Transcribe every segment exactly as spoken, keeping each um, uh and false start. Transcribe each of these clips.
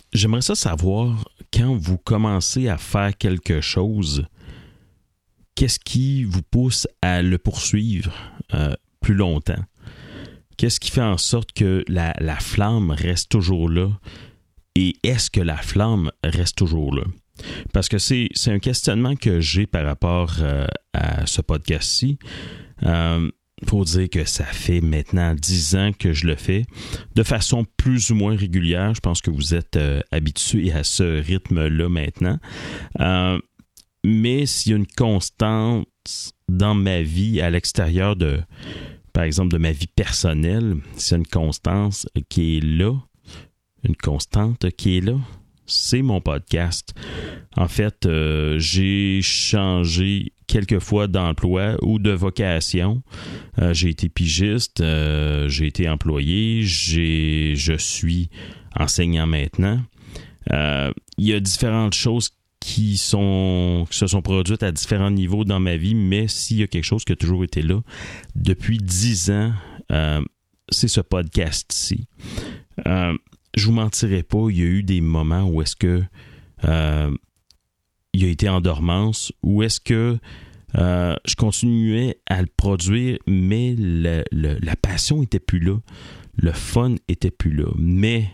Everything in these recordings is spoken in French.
j'aimerais ça savoir, quand vous commencez à faire quelque chose, qu'est-ce qui vous pousse à le poursuivre euh, plus longtemps? Qu'est-ce qui fait en sorte que la, la flamme reste toujours là? Et est-ce que la flamme reste toujours là? Parce que c'est, c'est un questionnement que j'ai par rapport euh, à ce podcast-ci. Euh, faut dire que ça fait maintenant dix ans que je le fais de façon plus ou moins régulière. Je pense que vous êtes euh, habitués à ce rythme-là maintenant. Euh, mais s'il y a une constante dans ma vie, à l'extérieur de, par exemple, de ma vie personnelle, s'il y a une constance qui est là, une constante qui est là, c'est mon podcast. En fait, euh, j'ai changé quelques fois d'emploi ou de vocation. Euh, j'ai été pigiste, euh, j'ai été employé, j'ai, je suis enseignant maintenant. Euh, il y a différentes choses qui sont qui se sont produites à différents niveaux dans ma vie, mais s'il y a quelque chose qui a toujours été là depuis dix ans, euh, c'est ce podcast-ci. Euh, Je vous mentirai pas, il y a eu des moments où est-ce que euh, il a été en dormance, où est-ce que euh, je continuais à le produire, mais le, le, la passion était plus là, le fun était plus là. Mais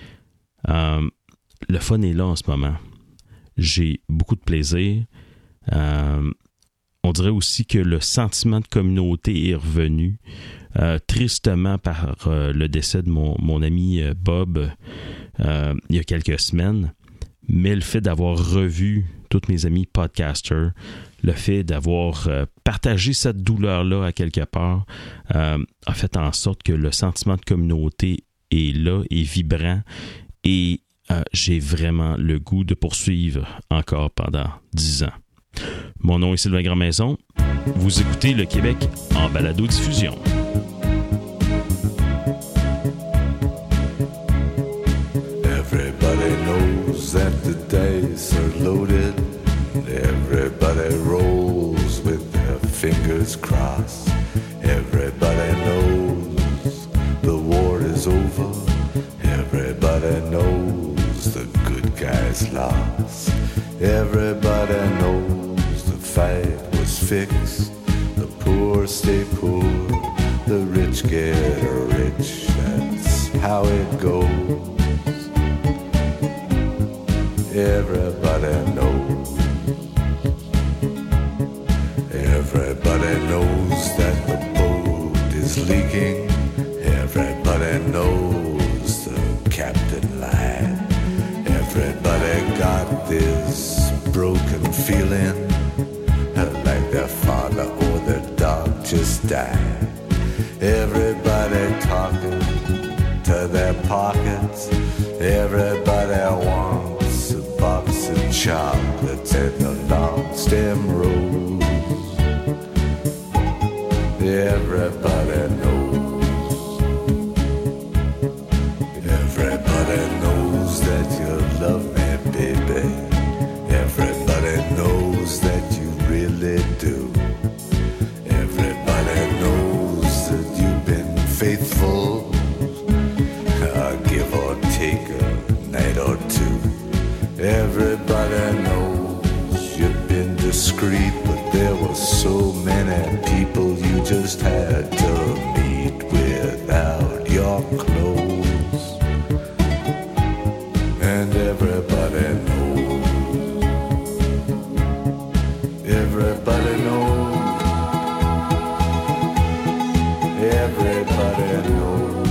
euh, le fun est là en ce moment. J'ai beaucoup de plaisir. Euh, on dirait aussi que le sentiment de communauté est revenu. Euh, tristement par euh, le décès de mon, mon ami euh, Bob euh, il y a quelques semaines, mais le fait d'avoir revu tous mes amis podcasters, le fait d'avoir euh, partagé cette douleur-là à quelque part, euh, a fait en sorte que le sentiment de communauté est là, est vibrant, et euh, j'ai vraiment le goût de poursuivre encore pendant dix ans. Mon nom est Sylvain Grandmaison. Vous écoutez Le Québec en balado-diffusion. Everybody knows that the dice are loaded. Everybody rolls with their fingers crossed. Everybody knows the war is over. Everybody knows the good guys lost. Everybody knows the fight was fixed. The poor stay poor, the rich get rich. That's how it goes. Everybody knows. Everybody knows that the boat is leaking. Everybody knows the captain lied. Everybody got this broken feeling like their father or their dog just died. Everybody talking to their pockets. Everybody wants a box of chocolates and a long stem rose. Everybody knows. Everybody knows that you love me, baby. Everybody knows that you really do. Everybody knows that you've been faithful, uh, give or take a night or two. Everybody knows you've been discreet, but there were so many people you just had to meet without your clothes. And everybody knows. Everybody knows. Everybody knows.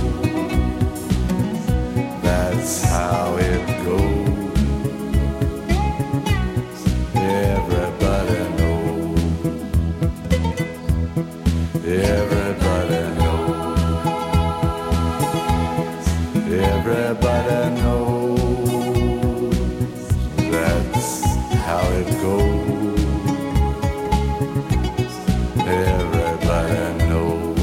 That's how it goes. Everybody knows. Everybody knows. Everybody knows. That's how it goes. Everybody knows.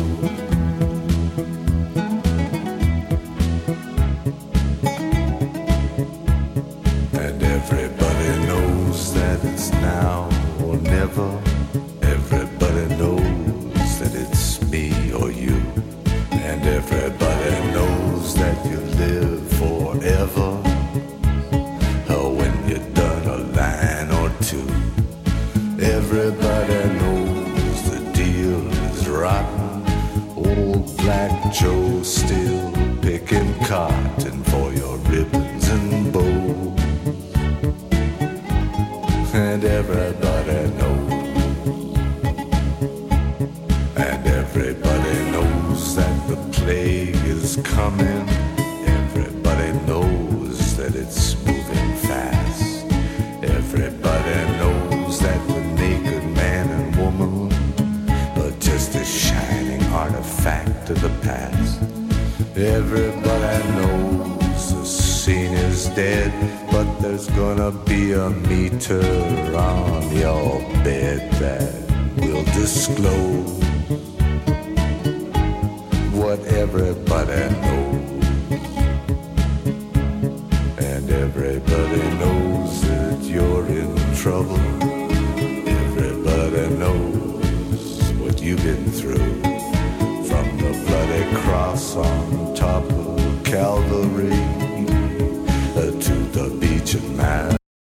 And everybody knows that it's now or never. Everybody knows that it's me or you. And everybody knows that you live forever. Joe still picking cotton for your ribbons and bows. And everybody knows, and everybody knows that the plague is coming. Everybody knows that it's moving fast. Everybody knows that the naked man and woman are just a shining artifact of the past. Everybody knows the scene is dead, but there's gonna be a meter on your bed that will disclose what everybody knows. And everybody knows that you're in trouble. Everybody knows what you've been through. From the bloody cross on top of Calvary uh, to the beach at Mass.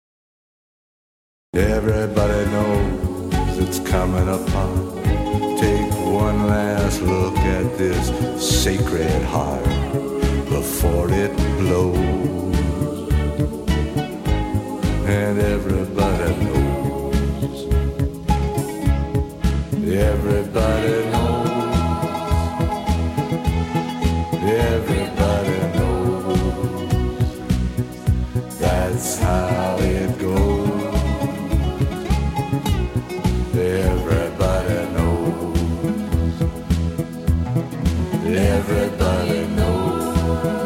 Everybody knows it's coming upon. Take one last look at this sacred heart before it blows. And everybody knows. Everybody knows. Everybody knows. That's how it goes. Everybody knows. Everybody knows.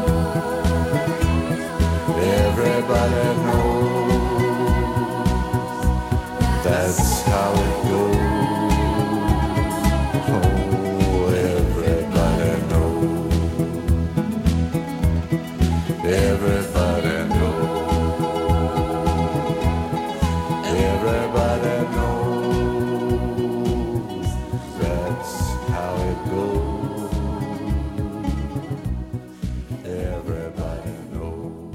Everybody knows. That's how it goes. Oh, everybody knows. Everybody knows. Everybody knows. That's how it goes. Everybody knows.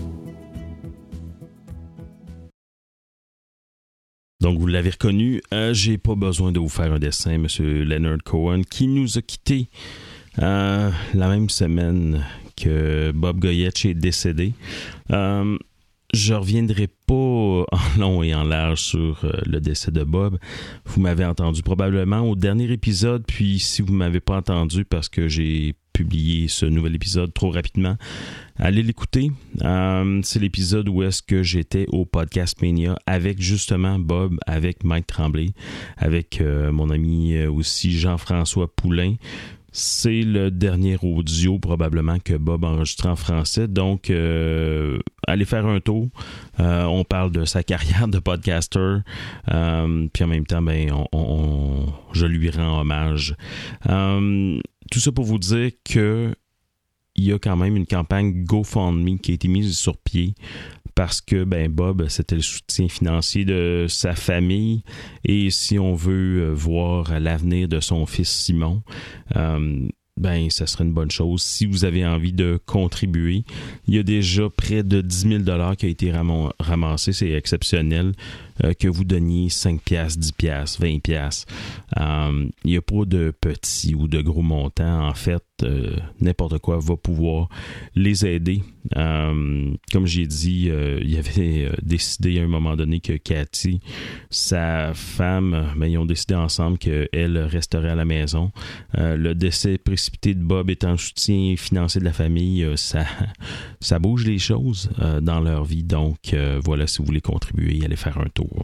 Donc, vous l'avez reconnu, euh, j'ai pas besoin de vous faire un dessin, M. Leonard Cohen, qui nous a quittés euh, la même semaine que Bob Goyette est décédé. Euh, je reviendrai pas en long et en large sur euh, le décès de Bob. Vous m'avez entendu probablement au dernier épisode, puis si vous ne m'avez pas entendu parce que j'ai publié ce nouvel épisode trop rapidement, allez l'écouter. Euh, c'est l'épisode où est-ce que j'étais au Podcast Mania avec justement Bob, avec Mike Tremblay, avec euh, mon ami euh, aussi Jean-François Poulain. C'est le dernier audio probablement que Bob a enregistré en français. Donc, euh, allez faire un tour. Euh, on parle de sa carrière de podcaster. Euh, puis en même temps, ben, on, on, je lui rends hommage. Euh, tout ça pour vous dire que il y a quand même une campagne GoFundMe qui a été mise sur pied parce que ben Bob, c'était le soutien financier de sa famille et si on veut voir l'avenir de son fils Simon, euh, ben ça serait une bonne chose. Si vous avez envie de contribuer, il y a déjà près de dix mille dollars qui a été ram- ramassé, c'est exceptionnel. Euh, que vous donniez cinq piastres, dix piastres, vingt piastres. Euh, il n'y a pas de petits ou de gros montants. En fait, euh, n'importe quoi va pouvoir les aider. Euh, comme j'ai dit, euh, il avait décidé à un moment donné que Cathy, sa femme, ben, ils ont décidé ensemble qu'elle resterait à la maison. Euh, le décès précipité de Bob étant le soutien financier de la famille, euh, ça, ça bouge les choses euh, dans leur vie. Donc, euh, voilà, si vous voulez contribuer, allez faire un tour.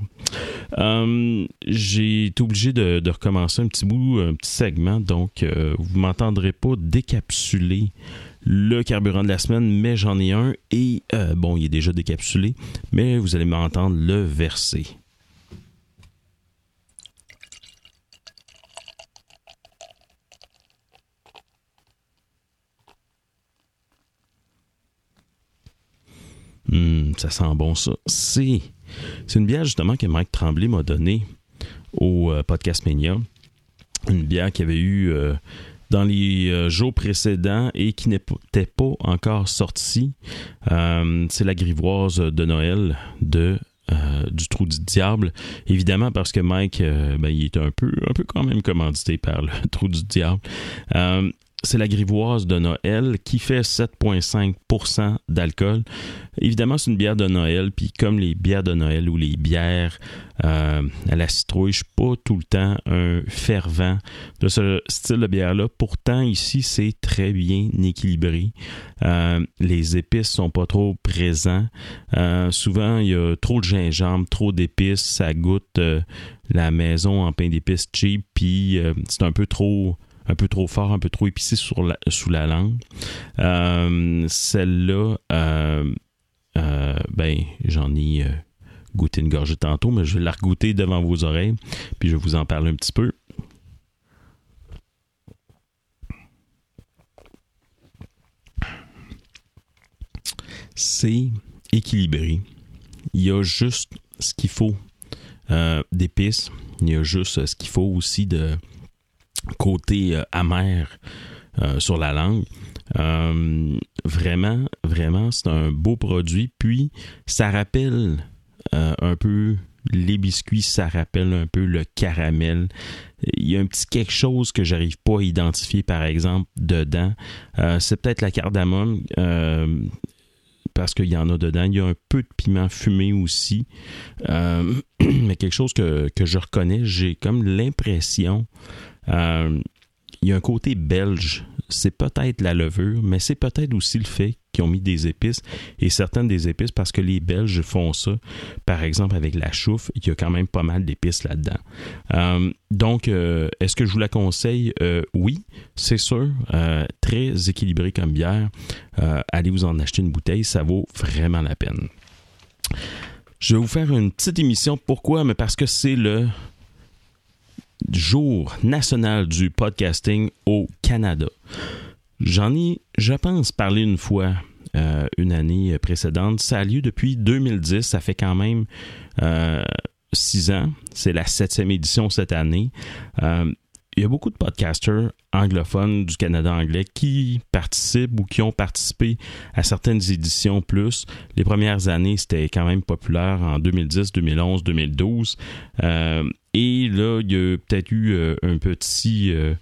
Euh, j'ai été obligé de, de recommencer un petit bout, un petit segment, donc euh, vous ne m'entendrez pas décapsuler le carburant de la semaine, mais j'en ai un et euh, bon, il est déjà décapsulé, mais vous allez m'entendre le verser. Hum, ça sent bon ça. C'est, c'est une bière justement que Mike Tremblay m'a donnée au euh, Podcast Mania. Une bière qu'il avait eu euh, dans les euh, jours précédents et qui n'était pas encore sortie. Euh, c'est la grivoise de Noël de euh, du Trou du Diable. Évidemment parce que Mike, euh, ben, il est un peu, un peu quand même commandité par le Trou du Diable. Euh, c'est la grivoise de Noël qui fait sept virgule cinq pour cent d'alcool. Évidemment, c'est une bière de Noël, puis comme les bières de Noël ou les bières euh, à la citrouille, je ne suis pas tout le temps un fervent de ce style de bière-là. Pourtant, ici, c'est très bien équilibré. Euh, les épices sont pas trop présents. Euh, souvent, il y a trop de gingembre, trop d'épices. Ça goûte euh, la maison en pain d'épices cheap, puis euh, c'est un peu trop... un peu trop fort, un peu trop épicé sur la, sous la langue. Euh, celle-là, euh, euh, ben, j'en ai euh, goûté une gorgée tantôt, mais je vais la regoûter devant vos oreilles, puis je vais vous en parler un petit peu. C'est équilibré. Il y a juste ce qu'il faut euh, d'épices. Il y a juste ce qu'il faut aussi de côté euh, amer euh, sur la langue. Euh, vraiment, vraiment, c'est un beau produit. Puis, ça rappelle euh, un peu les biscuits, ça rappelle un peu le caramel. Il y a un petit quelque chose que j'arrive pas à identifier, par exemple, dedans. Euh, c'est peut-être la cardamome, euh, parce qu'il y en a dedans. Il y a un peu de piment fumé aussi. Euh, mais quelque chose que, que je reconnais, j'ai comme l'impression... Euh, il y a un côté belge, c'est peut-être la levure, mais c'est peut-être aussi le fait qu'ils ont mis des épices, et certaines des épices, parce que les Belges font ça, par exemple avec la chouffe, il y a quand même pas mal d'épices là-dedans. Euh, donc, euh, est-ce que je vous la conseille? Euh, oui, c'est sûr, euh, très équilibré comme bière. Euh, allez vous en acheter une bouteille, ça vaut vraiment la peine. Je vais vous faire une petite émission. Pourquoi? Mais parce que c'est le jour national du podcasting au Canada. J'en ai, je pense, parlé une fois, euh, une année précédente. Ça a lieu depuis deux mille dix. Ça fait quand même euh, six ans. C'est la septième édition cette année. Euh, il y a beaucoup de podcasters anglophones du Canada anglais qui participent ou qui ont participé à certaines éditions plus. Les premières années, c'était quand même populaire en deux mille dix, deux mille onze, deux mille douze. Euh, et là, il y a peut-être eu euh, un petit... Euh,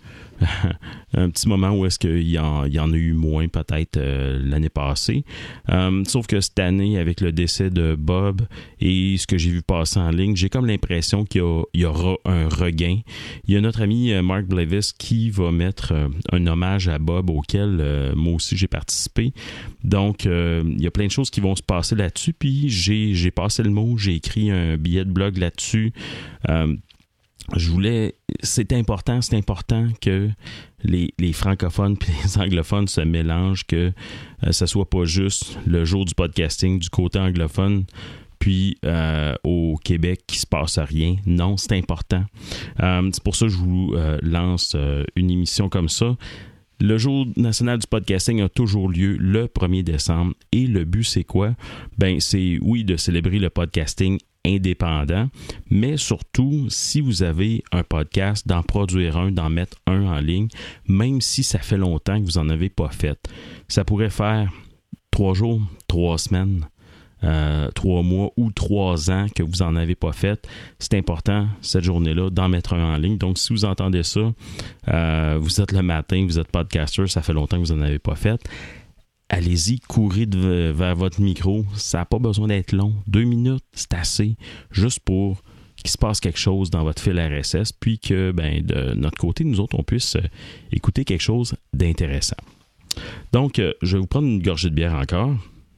un petit moment où est-ce qu'il y en, il y en a eu moins peut-être euh, l'année passée. Euh, sauf que cette année, avec le décès de Bob et ce que j'ai vu passer en ligne, j'ai comme l'impression qu'il y, a, il y aura un regain. Il y a notre ami euh, Mark Blevis qui va mettre euh, un hommage à Bob auquel euh, moi aussi j'ai participé. Donc, euh, il y a plein de choses qui vont se passer là-dessus. Puis, j'ai, j'ai passé le mot, j'ai écrit un billet de blog là-dessus. Euh, Je voulais, c'est important, c'est important que les, les francophones et les anglophones se mélangent, que euh, ça soit pas juste le jour du podcasting du côté anglophone, puis euh, au Québec qui se passe rien. Non, c'est important. Euh, c'est pour ça que je vous euh, lance euh, une émission comme ça. Le jour national du podcasting a toujours lieu le premier décembre et le but, c'est quoi? Ben, c'est, oui, de célébrer le podcasting indépendant, mais surtout, si vous avez un podcast, d'en produire un, d'en mettre un en ligne, même si ça fait longtemps que vous n'en avez pas fait. Ça pourrait faire trois jours, trois semaines, euh, trois mois ou trois ans que vous n'en avez pas fait. C'est important, cette journée-là, d'en mettre un en ligne. Donc, si vous entendez ça, euh, vous êtes le matin, vous êtes podcaster, ça fait longtemps que vous n'en avez pas fait. Allez-y, courez de, vers votre micro. Ça n'a pas besoin d'être long. Deux minutes, c'est assez. Juste pour qu'il se passe quelque chose dans votre fil R S S, puis que ben, de notre côté, nous autres, on puisse euh, écouter quelque chose d'intéressant. Donc, euh, je vais vous prendre une gorgée de bière encore.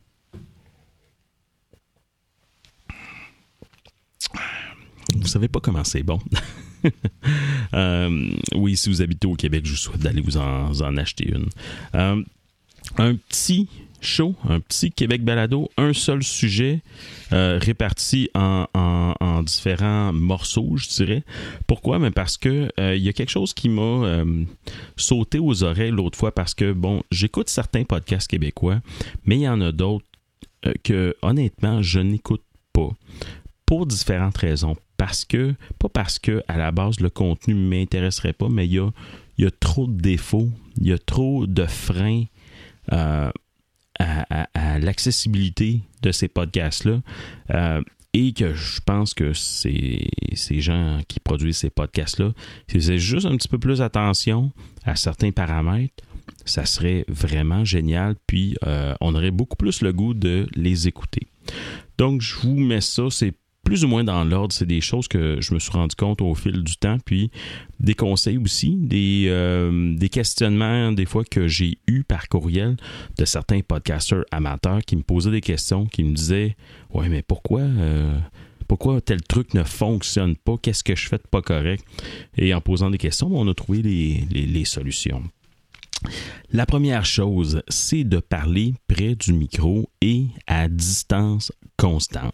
Vous savez pas comment c'est bon. euh, oui, si vous habitez au Québec, je vous souhaite d'aller vous en, vous en acheter une. Euh, Un petit show, un petit Québec Balado, un seul sujet euh, réparti en, en, en différents morceaux, je dirais. Pourquoi? Mais parce que euh, il y a quelque chose qui m'a euh, sauté aux oreilles l'autre fois parce que, bon, j'écoute certains podcasts québécois, mais il y en a d'autres euh, que, honnêtement, je n'écoute pas. Pour différentes raisons. Parce que, pas parce que à la base le contenu ne m'intéresserait pas, mais il y a, il y a trop de défauts, il y a trop de freins euh, à, à, à l'accessibilité de ces podcasts-là. Euh, et que je pense que c'est, ces gens qui produisent ces podcasts-là, ils faisaient juste un petit peu plus attention à certains paramètres, ça serait vraiment génial, puis euh, on aurait beaucoup plus le goût de les écouter. Donc, je vous mets ça, c'est plus ou moins dans l'ordre, c'est des choses que je me suis rendu compte au fil du temps, puis des conseils aussi, des, euh, des questionnements des fois que j'ai eus par courriel de certains podcasteurs amateurs qui me posaient des questions, qui me disaient « Ouais, mais pourquoi, euh, pourquoi tel truc ne fonctionne pas? Qu'est-ce que je fais de pas correct? » Et en posant des questions, on a trouvé les, les, les solutions. La première chose, c'est de parler près du micro et à distance constante.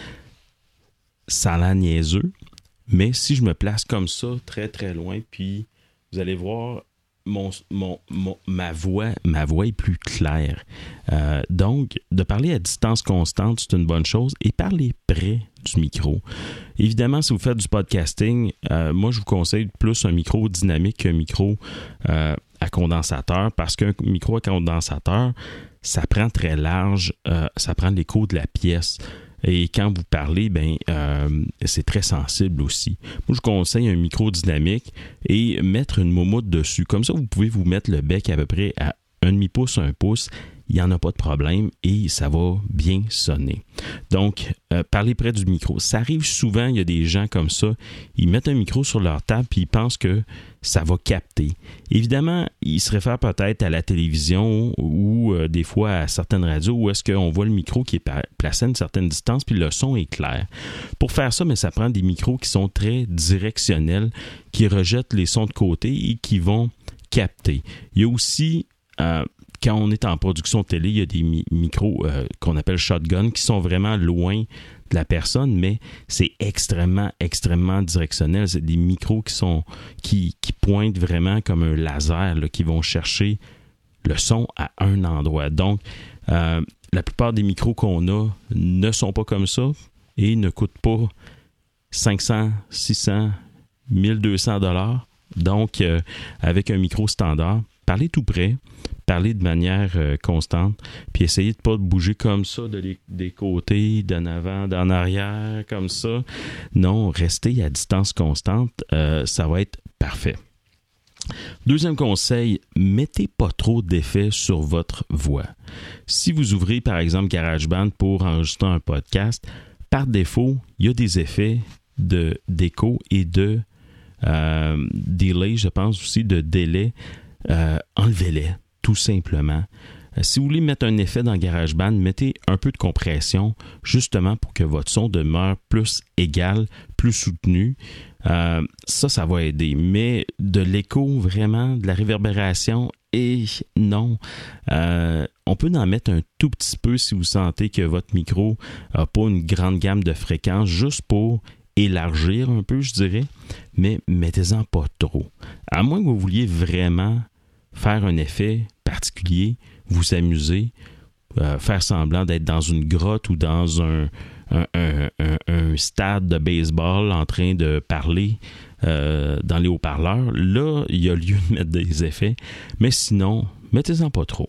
Ça a l'air niaiseux, mais si je me place comme ça, très très loin, puis vous allez voir, mon, mon, mon, ma voix, ma voix est plus claire. Euh, donc, de parler à distance constante, c'est une bonne chose, et parler près du micro. Évidemment, si vous faites du podcasting, euh, moi je vous conseille plus un micro dynamique qu'un micro euh, à condensateur, parce qu'un micro à condensateur, ça prend très large, euh, ça prend l'écho de la pièce. Et quand vous parlez, ben euh, c'est très sensible aussi. Moi, je conseille un micro dynamique et mettre une moumoute dessus. Comme ça, vous pouvez vous mettre le bec à peu près à un demi-pouce, un pouce. Il n'y en a pas de problème et ça va bien sonner. Donc, euh, parlez près du micro. Ça arrive souvent, il y a des gens comme ça, ils mettent un micro sur leur table puis ils pensent que ça va capter. Évidemment, ils se réfèrent peut-être à la télévision ou euh, des fois à certaines radios où est-ce qu'on voit le micro qui est placé à une certaine distance puis le son est clair. Pour faire ça, mais ça prend des micros qui sont très directionnels, qui rejettent les sons de côté et qui vont capter. Il y a aussi... Euh, Quand on est en production télé, il y a des mi- micros euh, qu'on appelle shotgun qui sont vraiment loin de la personne, mais c'est extrêmement, extrêmement directionnel. C'est des micros qui sont qui, qui pointent vraiment comme un laser, là, qui vont chercher le son à un endroit. Donc, euh, la plupart des micros qu'on a ne sont pas comme ça et ne coûtent pas cinq cents, six cents, mille deux cents dollars. Donc, euh, avec un micro standard, parlez tout près, parlez de manière euh, constante, puis essayez de ne pas bouger comme ça de les, des côtés, d'en avant, d'en arrière, comme ça. Non, restez à distance constante, euh, ça va être parfait. Deuxième conseil, mettez pas trop d'effets sur votre voix. Si vous ouvrez par exemple GarageBand pour enregistrer un podcast, par défaut, il y a des effets de, d'écho et de euh, delay, je pense aussi de délai. Euh, enlevez-les, tout simplement. Euh, si vous voulez mettre un effet dans GarageBand, mettez un peu de compression, justement pour que votre son demeure plus égal, plus soutenu. Euh, ça, ça va aider. Mais de l'écho, vraiment, de la réverbération, et non. Euh, on peut en mettre un tout petit peu si vous sentez que votre micro n'a pas une grande gamme de fréquences, juste pour élargir un peu, je dirais, mais mettez-en pas trop. À moins que vous vouliez vraiment faire un effet particulier, vous amuser, euh, faire semblant d'être dans une grotte ou dans un, un, un, un, un stade de baseball en train de parler euh, dans les haut-parleurs, là, il y a lieu de mettre des effets, mais sinon, mettez-en pas trop.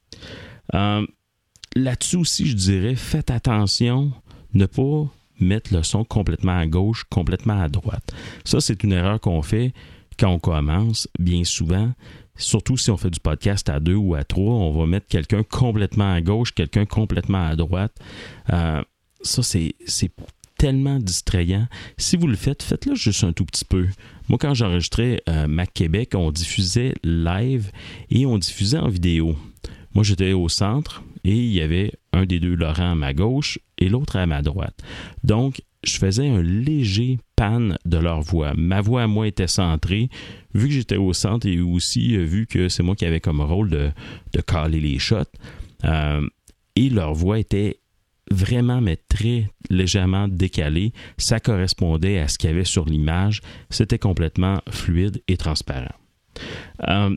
Euh, là-dessus aussi, je dirais, faites attention, ne pas mettre le son complètement à gauche, complètement à droite. Ça, c'est une erreur qu'on fait quand on commence, bien souvent. Surtout si on fait du podcast à deux ou à trois, on va mettre quelqu'un complètement à gauche, quelqu'un complètement à droite. Euh, ça, c'est, c'est tellement distrayant. Si vous le faites, faites-le juste un tout petit peu. Moi, quand j'enregistrais euh, Mac Québec, on diffusait live et on diffusait en vidéo. Moi, j'étais au centre et il y avait un des deux Laurent à ma gauche et l'autre à ma droite. Donc, je faisais un léger pan de leur voix. Ma voix à moi était centrée. Vu que j'étais au centre et aussi vu que c'est moi qui avais comme rôle de, de caler les shots, euh, et leur voix était vraiment, mais très légèrement décalée. Ça correspondait à ce qu'il y avait sur l'image. C'était complètement fluide et transparent. Euh,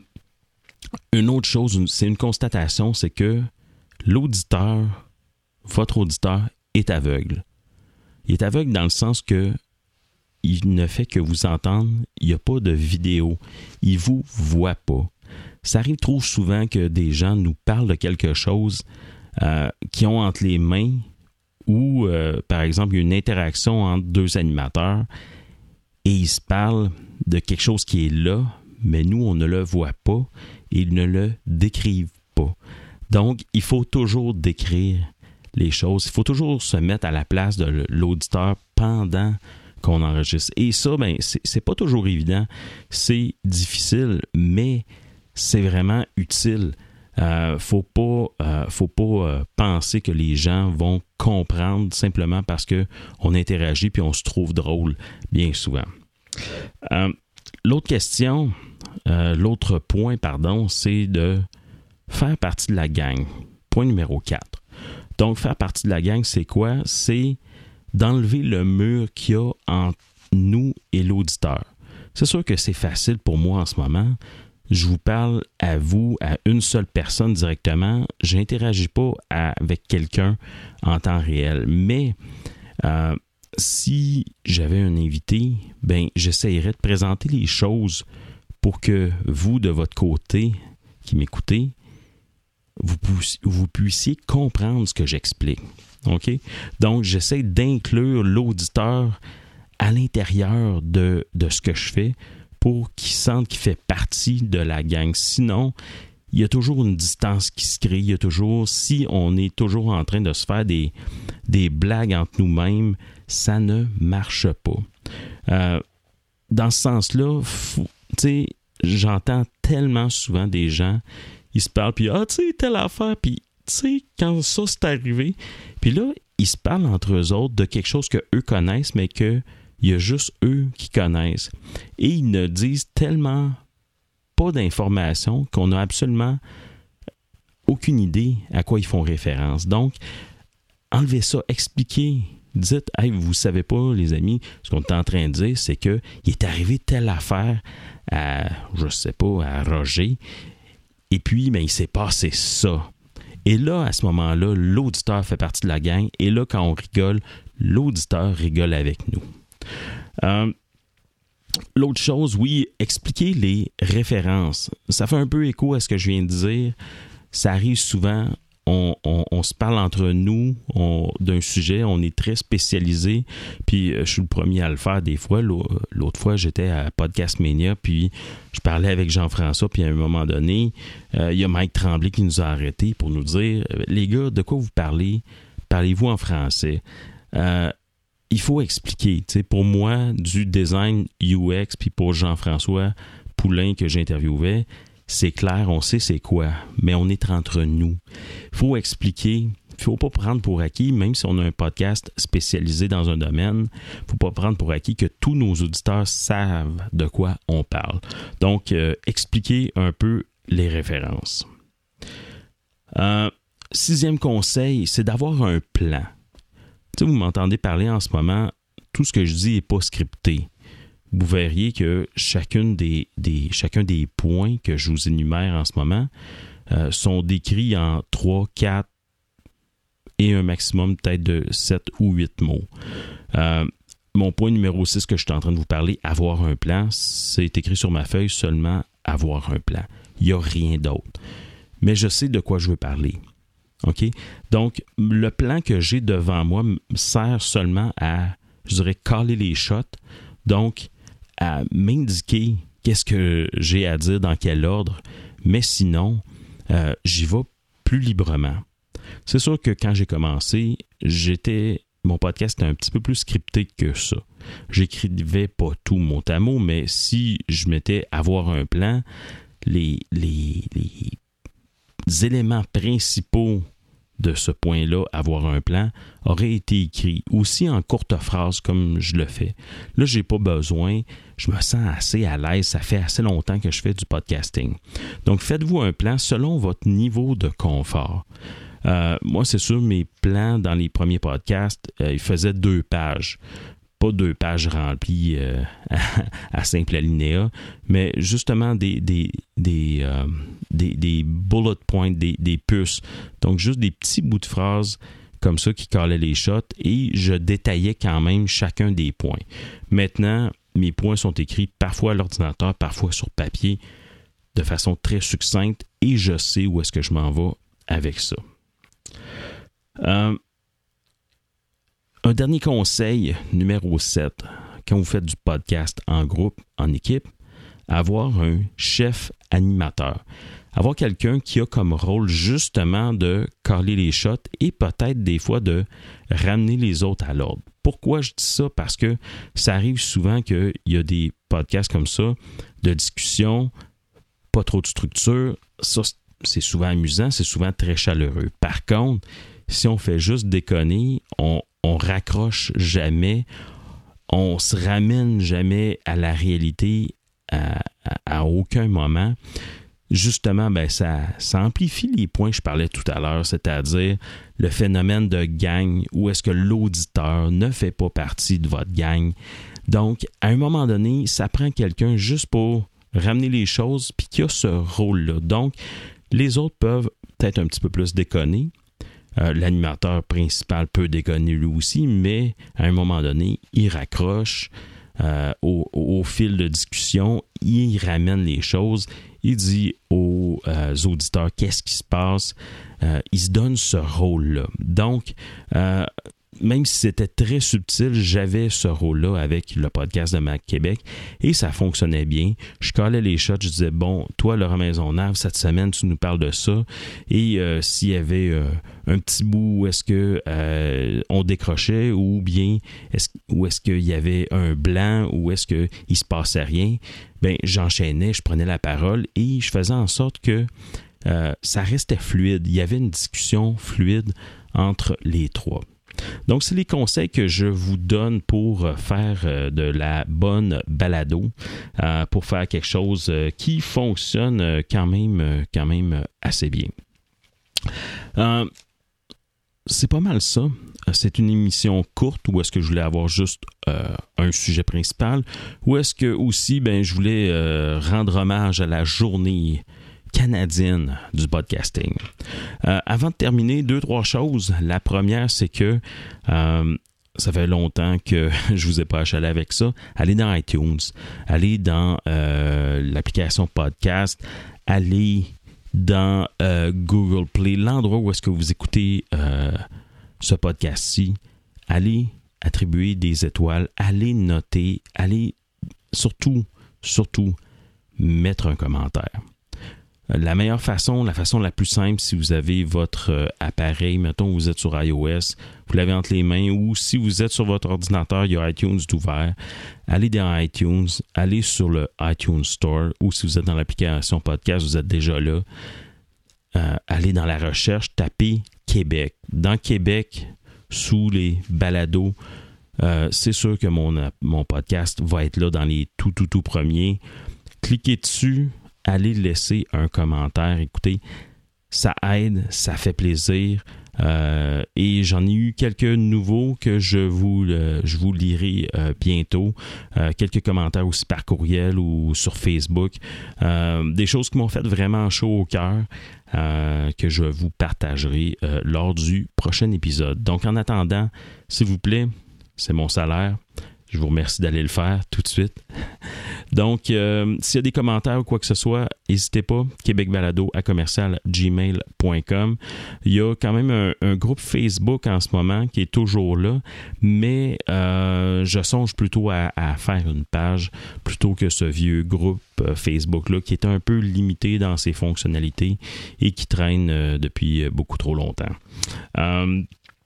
une autre chose, c'est une constatation, c'est que l'auditeur, votre auditeur, est aveugle. Il est aveugle dans le sens que il ne fait que vous entendre, il n'y a pas de vidéo, il ne vous voit pas. Ça arrive trop souvent que des gens nous parlent de quelque chose euh, qu'ils ont entre les mains ou, euh, par exemple, il y a une interaction entre deux animateurs et ils se parlent de quelque chose qui est là, mais nous, on ne le voit pas et ils ne le décrivent pas. Donc, il faut toujours décrire les choses. Il faut toujours se mettre à la place de l'auditeur pendant qu'on enregistre. Et ça, ben, c'est, c'est pas toujours évident. C'est difficile, mais c'est vraiment utile. Euh, faut pas, euh, faut pas euh, penser que les gens vont comprendre simplement parce que on interagit puis on se trouve drôle bien souvent. Euh, l'autre question, euh, l'autre point, pardon, c'est de faire partie de la gang. Point numéro quatre. Donc, faire partie de la gang, c'est quoi? C'est d'enlever le mur qu'il y a entre nous et l'auditeur. C'est sûr que c'est facile pour moi en ce moment. Je vous parle à vous, à une seule personne directement. Je n'interagis pas avec quelqu'un en temps réel. Mais euh, si j'avais un invité, ben, j'essayerais de présenter les choses pour que vous, de votre côté, qui m'écoutez, vous, pouss- vous puissiez comprendre ce que j'explique. OK? Donc, j'essaie d'inclure l'auditeur à l'intérieur de, de ce que je fais pour qu'il sente qu'il fait partie de la gang. Sinon, il y a toujours une distance qui se crée. Il y a toujours, si on est toujours en train de se faire des, des blagues entre nous-mêmes, ça ne marche pas. Euh, dans ce sens-là, tu sais, j'entends tellement souvent des gens, ils se parlent, puis « Ah, tu sais, telle affaire », puis tu sais, quand ça c'est arrivé, puis là, ils se parlent entre eux autres de quelque chose qu'eux connaissent, mais que il y a juste eux qui connaissent. Et ils ne disent tellement pas d'informations qu'on n'a absolument aucune idée à quoi ils font référence. Donc, enlevez ça, expliquez, dites, hey, vous savez pas, les amis, ce qu'on est en train de dire, c'est que il est arrivé telle affaire à, je sais pas, à Roger, et puis, ben, il s'est passé ça. Et là, à ce moment-là, l'auditeur fait partie de la gang, et là, quand on rigole, l'auditeur rigole avec nous. Euh, l'autre chose, oui, expliquer les références. Ça fait un peu écho à ce que je viens de dire. Ça arrive souvent, on, on, on se parle entre nous on, d'un sujet, on est très spécialisé, puis je suis le premier à le faire des fois. L'autre fois, j'étais à Podcast Mania, puis je parlais avec Jean-François, puis à un moment donné, euh, il y a Mike Tremblay qui nous a arrêtés pour nous dire « Les gars, de quoi vous parlez? Parlez-vous en français? Euh, » Il faut expliquer. Tu sais, pour moi, du design U X, puis pour Jean-François Poulain que j'interviewais, c'est clair, on sait c'est quoi, mais on est entre nous. Il faut expliquer. Il ne faut pas prendre pour acquis, même si on a un podcast spécialisé dans un domaine, il ne faut pas prendre pour acquis que tous nos auditeurs savent de quoi on parle. Donc, euh, expliquer un peu les références. Euh, sixième conseil, c'est d'avoir un plan. Tu sais, vous m'entendez parler en ce moment, tout ce que je dis n'est pas scripté. Vous verriez que chacune des, des, chacun des points que je vous énumère en ce moment euh, sont décrits en trois, quatre et un maximum peut-être de sept ou huit mots. Euh, mon point numéro six que je suis en train de vous parler, avoir un plan, c'est écrit sur ma feuille seulement avoir un plan. Il n'y a rien d'autre. Mais je sais de quoi je veux parler. OK? Donc, le plan que j'ai devant moi me sert seulement à, je dirais, caler les shots. Donc, à m'indiquer qu'est-ce que j'ai à dire, dans quel ordre. Mais sinon, euh, j'y vais plus librement. C'est sûr que quand j'ai commencé, j'étais, mon podcast était un petit peu plus scripté que ça. J'écrivais pas tout mot à mot, mais si je mettais à avoir un plan, les, les, les éléments principaux de ce point-là, avoir un plan, aurait été écrit aussi en courte phrase comme je le fais. Là, j'ai pas besoin, je me sens assez à l'aise, ça fait assez longtemps que je fais du podcasting. Donc, faites-vous un plan selon votre niveau de confort. Euh, moi, c'est sûr, mes plans dans les premiers podcasts, euh, ils faisaient deux pages. Pas deux pages remplies euh, à, à simple alinéa, mais justement des, des, des, euh, des, des bullet points, des, des puces. Donc, juste des petits bouts de phrases comme ça qui calaient les shots et je détaillais quand même chacun des points. Maintenant, mes points sont écrits parfois à l'ordinateur, parfois sur papier, de façon très succincte et je sais où est-ce que je m'en vais avec ça. Euh, Un dernier conseil, numéro sept, quand vous faites du podcast en groupe, en équipe, avoir un chef animateur. Avoir quelqu'un qui a comme rôle justement de caler les shots et peut-être des fois de ramener les autres à l'ordre. Pourquoi je dis ça? Parce que ça arrive souvent qu'il y a des podcasts comme ça, de discussion, pas trop de structure. Ça, c'est souvent amusant, c'est souvent très chaleureux. Par contre, si on fait juste déconner, on, on raccroche jamais, on se ramène jamais à la réalité à, à, à aucun moment. Justement, ben ça, ça amplifie les points que je parlais tout à l'heure, c'est-à-dire le phénomène de gang où est-ce que l'auditeur ne fait pas partie de votre gang. Donc, à un moment donné, ça prend quelqu'un juste pour ramener les choses puis qui a ce rôle-là. Donc, les autres peuvent peut-être un petit peu plus déconner. Euh, l'animateur principal peut déconner lui aussi, mais à un moment donné, il raccroche euh, au, au fil de discussion, il ramène les choses, il dit aux euh, auditeurs qu'est-ce qui se passe, euh, il se donne ce rôle-là. Donc, euh, même si c'était très subtil, j'avais ce rôle-là avec le podcast de Mac Québec et ça fonctionnait bien. Je calais les shots, je disais, bon, toi, Laurent Maisonneuve, cette semaine, tu nous parles de ça. Et euh, s'il y avait euh, un petit bout où est-ce que euh, on décrochait ou bien est-ce, où est-ce qu'il y avait un blanc ou est-ce qu'il ne se passait rien, ben j'enchaînais, je prenais la parole et je faisais en sorte que euh, ça restait fluide. Il y avait une discussion fluide entre les trois. Donc, c'est les conseils que je vous donne pour faire de la bonne balado, euh, pour faire quelque chose qui fonctionne quand même, quand même assez bien. Euh, c'est pas mal ça. C'est une émission courte où est-ce que je voulais avoir juste euh, un sujet principal, ou est-ce que aussi, ben, je voulais euh, rendre hommage à la journée canadienne du podcasting. Euh, avant de terminer, deux, trois choses. La première, c'est que euh, ça fait longtemps que je vous ai pas achalé avec ça. Allez dans iTunes, allez dans euh, l'application podcast, allez dans euh, Google Play, l'endroit où est-ce que vous écoutez euh, ce podcast-ci. Allez attribuer des étoiles, allez noter, allez surtout, surtout mettre un commentaire. La meilleure façon, la façon la plus simple, si vous avez votre euh, appareil, mettons vous êtes sur iOS, vous l'avez entre les mains, ou si vous êtes sur votre ordinateur, il y a iTunes d'ouvert, allez dans iTunes, allez sur le iTunes Store, ou si vous êtes dans l'application podcast, vous êtes déjà là, euh, allez dans la recherche, tapez Québec. Dans Québec, sous les balados, euh, c'est sûr que mon, mon podcast va être là dans les tout, tout, tout premiers. Cliquez dessus. Allez laisser un commentaire. Écoutez, ça aide, ça fait plaisir. Euh, et j'en ai eu quelques nouveaux que je vous, euh, je vous lirai euh, bientôt. Euh, quelques commentaires aussi par courriel ou sur Facebook. Euh, des choses qui m'ont fait vraiment chaud au cœur euh, que je vous partagerai euh, lors du prochain épisode. Donc, en attendant, s'il vous plaît, c'est mon salaire. Je vous remercie d'aller le faire tout de suite. Donc, euh, s'il y a des commentaires ou quoi que ce soit, n'hésitez pas, québecbalado à commercial gmail point com. Il y a quand même un, un groupe Facebook en ce moment qui est toujours là, mais euh, je songe plutôt à, à faire une page plutôt que ce vieux groupe euh, Facebook-là qui est un peu limité dans ses fonctionnalités et qui traîne euh, depuis beaucoup trop longtemps. Euh,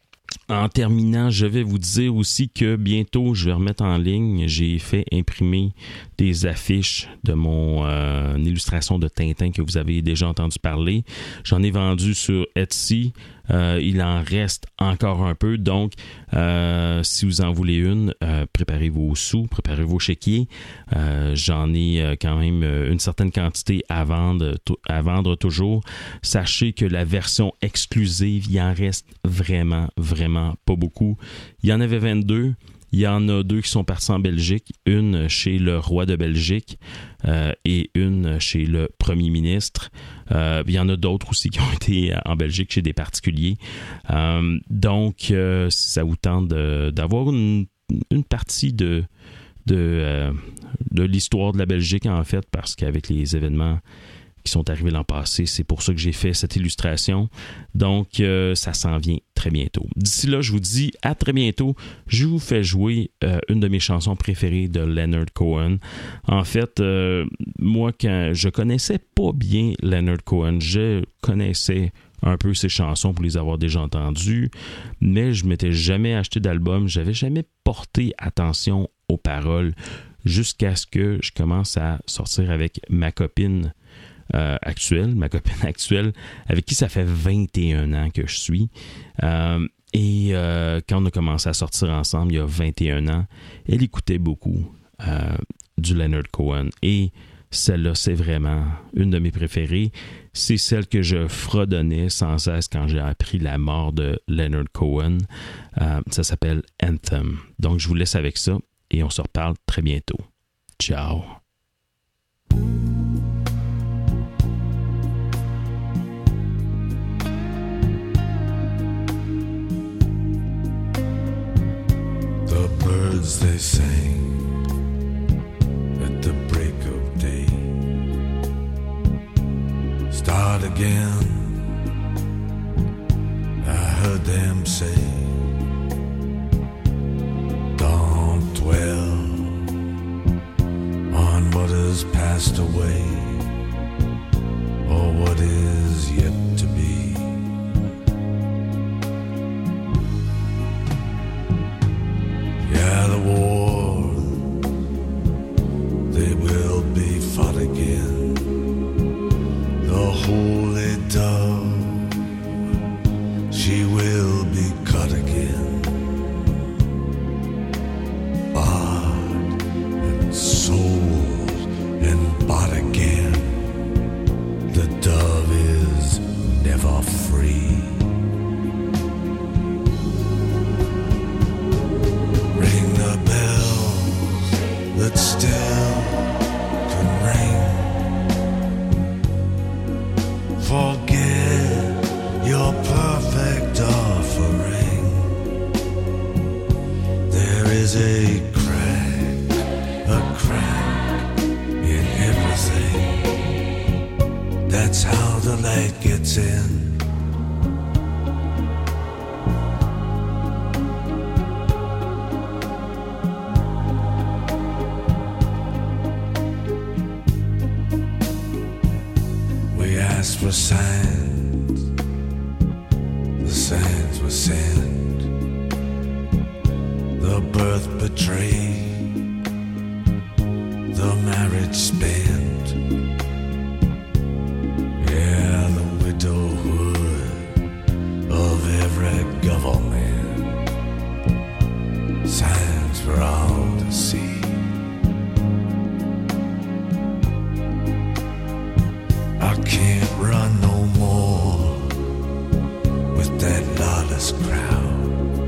En terminant, je vais vous dire aussi que bientôt, je vais remettre en ligne, j'ai fait imprimer des affiches de mon euh, illustration de Tintin que vous avez déjà entendu parler. J'en ai vendu sur Etsy. Euh, il en reste encore un peu. Donc, euh, si vous en voulez une, euh, préparez vos sous, préparez vos chéquiers. Euh, j'en ai euh, quand même une certaine quantité à vendre, à vendre toujours. Sachez que la version exclusive, il en reste vraiment, vraiment pas beaucoup. Il y en avait vingt-deux. Il y en a deux qui sont partis en Belgique, une chez le roi de Belgique euh, et une chez le premier ministre. Euh, il y en a d'autres aussi qui ont été en Belgique chez des particuliers. Euh, donc, euh, si ça vous tente de, d'avoir une, une partie de, de, euh, de l'histoire de la Belgique, en fait, parce qu'avec les événements qui qui sont arrivés l'an passé. C'est pour ça que j'ai fait cette illustration. Donc, euh, ça s'en vient très bientôt. D'ici là, je vous dis à très bientôt. Je vous fais jouer euh, une de mes chansons préférées de Leonard Cohen. En fait, euh, moi, quand je connaissais pas bien Leonard Cohen, je connaissais un peu ses chansons pour les avoir déjà entendues, mais je m'étais jamais acheté d'album, j'avais jamais porté attention aux paroles jusqu'à ce que je commence à sortir avec ma copine euh, actuelle, ma copine actuelle, avec qui ça fait vingt et un ans que je suis. Euh, et euh, quand on a commencé à sortir ensemble il y a vingt et un ans, elle écoutait beaucoup euh, du Leonard Cohen. Et celle-là, c'est vraiment une de mes préférées. C'est celle que je fredonnais sans cesse quand j'ai appris la mort de Leonard Cohen. Euh, ça s'appelle Anthem. Donc, je vous laisse avec ça et on se reparle très bientôt. Ciao! The birds they sing at the break of day. Start again, I heard them say, don't dwell on what has passed away or what is yet to be. Yeah, the war, they will be fought again. The holy dove, she will be cut again. Bought and sold and bought again. The dove is never free. Ring the bells that still can ring. Forget your perfect offering. There is a crack, a crack in everything. That's how the light gets in. We asked for signs, the signs were sent. The birth betrayed, the marriage spent. Yeah, the widowhood of every government. Signs for all to see. I can't run no more with that lawless crowd,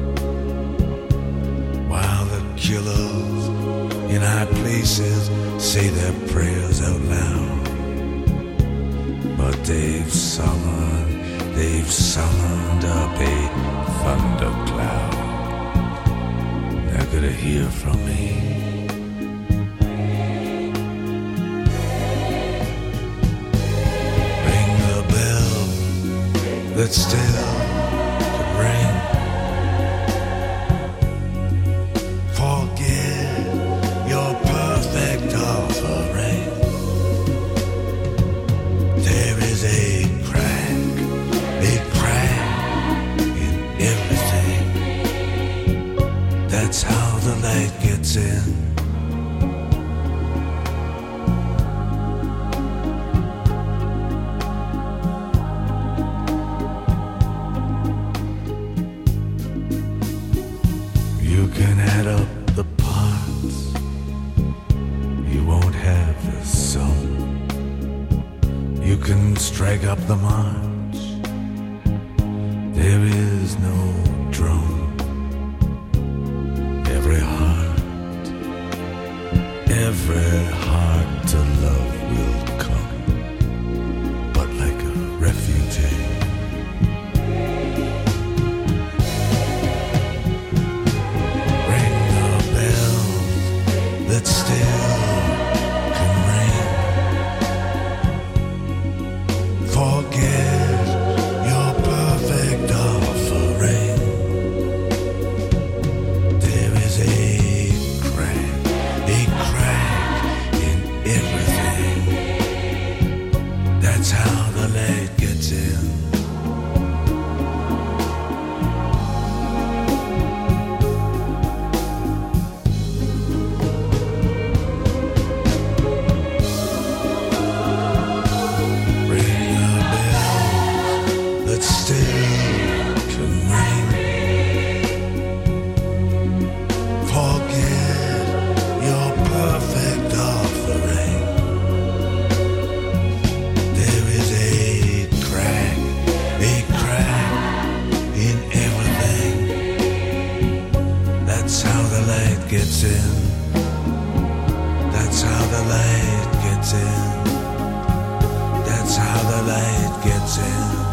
while the killers in high places say their prayers out loud. But they've summoned, they've summoned up a thundercloud. They're gonna hear from me. That still could ring. Forget your perfect offering. There is a crack, a crack in everything. That's how the light gets in. Strike up the march. There is no drum. Every heart, every heart to love will come, but like a refugee. Ring the bell that still can ring. everything. That's how the light gets in. Gets in. That's how the light gets in. That's how the light gets in.